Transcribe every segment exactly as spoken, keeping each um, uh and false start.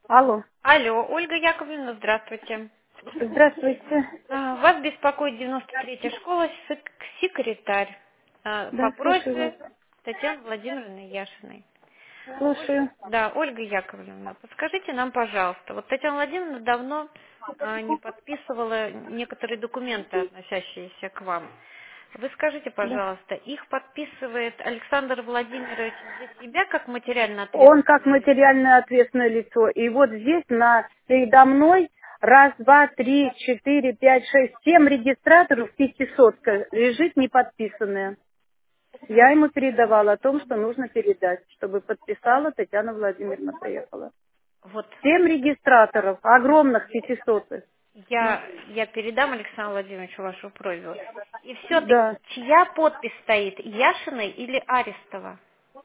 Алло. Алло, Ольга Яковлевна, здравствуйте. Здравствуйте. А, Вас беспокоит девяносто третья школа, сек- секретарь, а, по Да, слушаю вас. просьбе Татьяны Владимировны Яшиной. Оль- Слушаю. Да, Ольга Яковлевна, подскажите нам, пожалуйста, вот Татьяна Владимировна давно а, не подписывала некоторые документы, относящиеся к вам. Вы скажите, Да. пожалуйста, их подписывает Александр Владимирович за себя как материально Он как ответственное лицо? материально ответственное лицо. И вот здесь на передо мной раз, два, три, четыре, пять, шесть, семь регистраторов пятисотка лежит неподписанная. Я ему передавала о том, что нужно передать, чтобы подписала Татьяна Владимировна, приехала. Вот Семь регистраторов, огромных пятисотых. Ну, Я, я передам Александру Владимировичу вашу просьбу. И да. все-таки, чья подпись стоит, Яшиной или Арестова?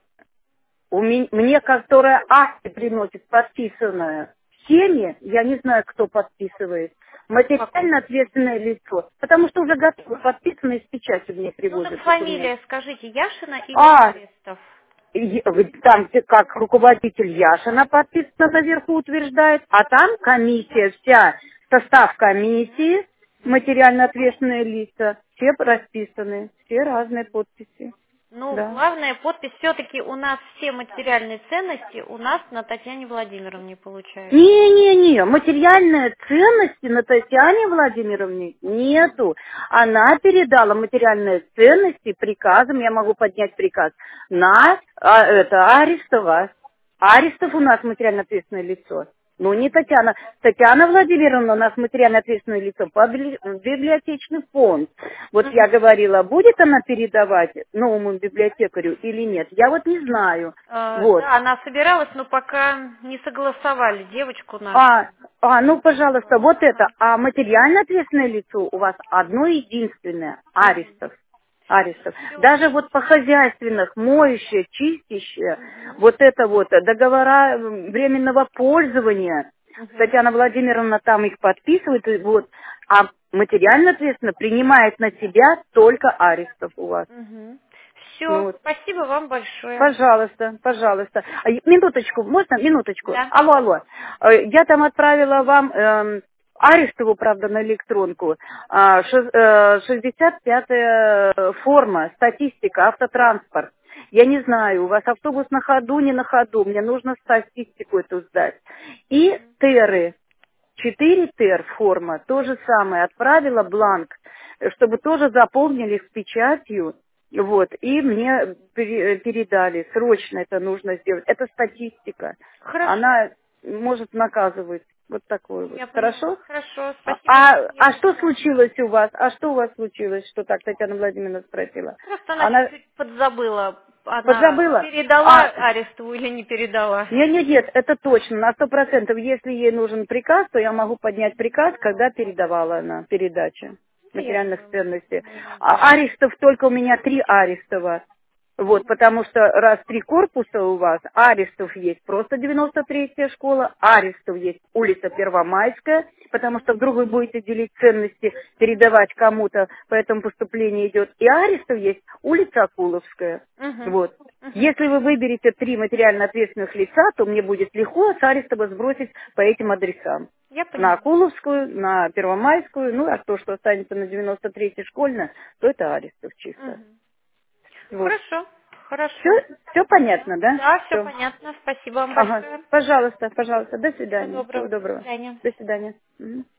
У меня, мне, которая акты приносит, подписанная всеми, я не знаю, кто подписывает, Как он? материально ответственное лицо. Потому что уже готово, подписано и с печатью мне Ну так привозят документ. фамилия, скажите, Яшина или А, Арестов? и- там, где как руководитель Яшина подписано наверху утверждает, а там комиссия вся, состав комиссии, материально ответственные лица, все расписаны, все разные подписи. Ну, Да. главная подпись, все-таки у нас все материальные ценности у нас на Татьяне Владимировне получается. Не-не-не, материальные ценности на Татьяне Владимировне нету. Она передала материальные ценности приказом, я могу поднять приказ, на а, это Арестова. Арестов у нас материально ответственное лицо. Ну, не Татьяна. Татьяна Владимировна у нас материально ответственное лицо по библи- библиотечный фонд. Вот я Мгм. говорила, будет она передавать новому библиотекарю или нет, я вот не знаю. Э, Вот. да, она собиралась, но пока не согласовали девочку нашу. А, а, ну, пожалуйста, Вот. вот это. Ага. А материально ответственное лицо у вас одно единственное. Мгм. Арестов. Арестов. Все. Даже вот по хозяйственных, моющее, чистящее, вот это вот, договора м, временного пользования, Татьяна Владимировна там их подписывает, и вот, а материально ответственно принимает на себя только Арестов у вас. Ну Все. вот. Спасибо вам большое. Пожалуйста, пожалуйста. А, и- Минуточку, можно? Минуточку. Да. Алло, алло. Э, Я там отправила вам эм, Арестову, правда, на электронку. А, ши- э, шестьдесят пятая форма, статистика, автотранспорт. Я не знаю, у вас автобус на ходу, не на ходу. Мне нужно статистику эту сдать. И теры. четыре тер форма, то же самое, отправила бланк, э, чтобы тоже заполнили с печатью, вот, и мне пере- передали, срочно это нужно сделать. Это статистика, Хорошо. она может наказывать, вот такое вот. Я поняла. Хорошо? Хорошо. А, Спасибо вам. а Я а что передам. случилось у вас? А что у вас случилось, что так Татьяна Владимировна спросила? Просто она Она чуть-чуть подзабыла. Она подзабыла? передала А Арестову или не передала? нет, нет, нет, это точно, на сто процентов. Если ей нужен приказ, то я могу поднять приказ, когда передавала она передача Ну, я материальных думаю, ценностей. можно А сделать. арестов только у меня три арестова. Вот, потому что раз три корпуса у вас, арестов есть просто девяносто третья школа, арестов есть улица Первомайская, потому что вдруг вы будете делить ценности, передавать кому-то, поэтому поступление идет. И арестов есть улица Акуловская. Угу. Вот. Угу. Если вы выберете три материально ответственных лица, то мне будет легко с Арестова сбросить по этим адресам. Я На поняла. Акуловскую, на Первомайскую, ну а то, что останется на девяносто третьей школьной, то это Арестов чисто. Угу. Вот. Хорошо. Хорошо. Все, все понятно, да? Да, все Все. понятно. Спасибо вам Ага. большое. Пожалуйста, пожалуйста. До Всего свидания. Всего доброго. До доброго. свидания. До свидания. Мгм.